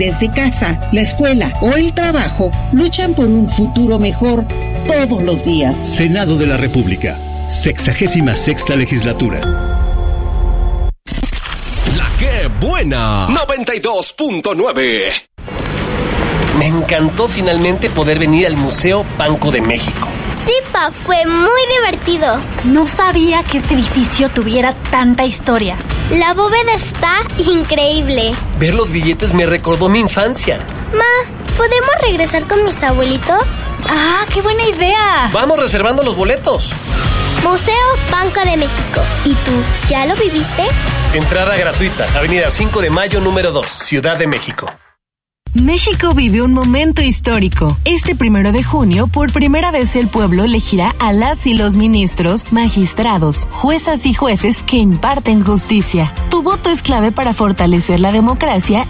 desde casa, la escuela o el trabajo, luchan por un futuro mejor todos los días. Senado de la República, 66ª legislatura. La que buena, 92.9. Me encantó finalmente poder venir al Museo Banco de México. Sí, Pa, fue muy divertido. No sabía que este edificio tuviera tanta historia. La bóveda está increíble. Ver los billetes me recordó mi infancia. Ma, ¿podemos regresar con mis abuelitos? ¡Ah, qué buena idea! Vamos reservando los boletos. Museo Banco de México. ¿Y tú, ya lo viviste? Entrada gratuita, Avenida 5 de Mayo, número 2, Ciudad de México. México vive un momento histórico. Este 1 de junio, por primera vez el pueblo elegirá a las y los ministros, magistrados, juezas y jueces que imparten justicia. Tu voto es clave para fortalecer la democracia